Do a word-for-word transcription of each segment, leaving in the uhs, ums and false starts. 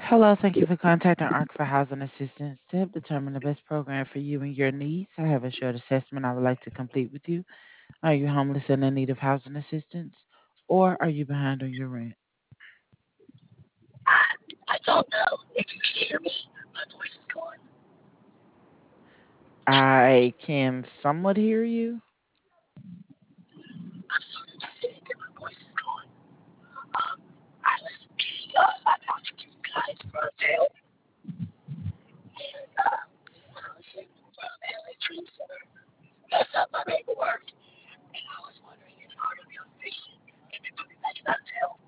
Hello, thank you for contacting ARC for Housing Assistance. To help determine the best program for you and your needs, I have a short assessment I would like to complete with you. Are you homeless and in need of housing assistance, or are you behind on your rent? I, I don't know if you can hear me. My voice is going. I can somewhat hear you. I'm sort of sick and my voice is going. Um, I was getting, uh, I talked to you guys for a sale, and uh, when I was listening from L A Dream Center, messed up my paperwork, and I was wondering if part of your station can be put me back in that sale.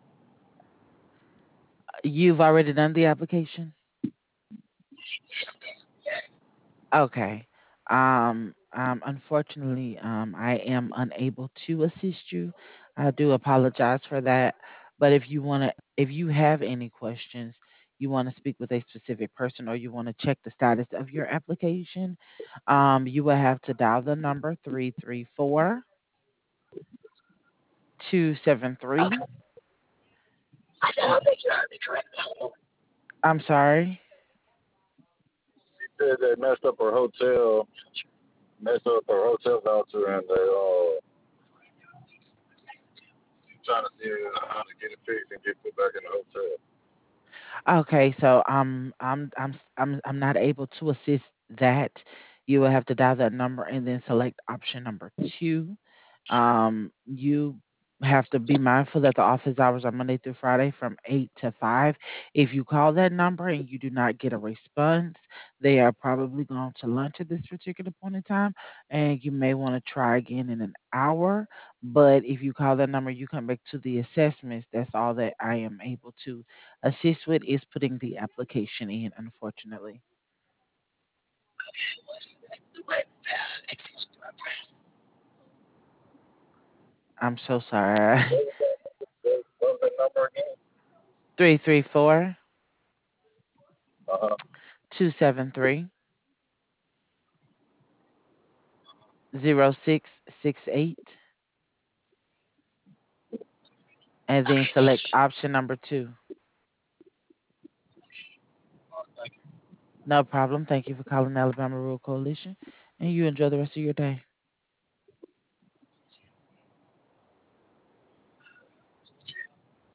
You've already done the application? Yes, ma'am. Yes. Okay. Um, um, unfortunately, um, I am unable to assist you. I do apologize for that. But if you want to, if you have any questions, you want to speak with a specific person, or you want to check the status of your application, um, you will have to dial the number three three four two seven three. Okay. I said I'll make you heard me correctly. Hold on. I'm sorry. Said they messed up her hotel, messed up her hotel voucher, and they uh trying to see how to get it fixed and get put back in the hotel. Okay, so um, I'm I'm s- I'm I'm not able to assist that. You will have to dial that number and then select option number two. Um, you have to be mindful that the office hours are Monday through Friday from eight to five. If you call that number and you do not get a response, they are probably going to lunch at this particular point in time, and you may want to try again in an hour. But if you call that number, you come back to the assessments. That's all that I am able to assist with is putting the application in, unfortunately. Okay, what's what uh, extension do I press? I'm so sorry. What was that number again? Three three four Uh huh. two seven three zero six six eight, and then Okay, thank select you. option number two. Uh, thank you. No problem. Thank you for calling Alabama Rural Coalition, and you enjoy the rest of your day.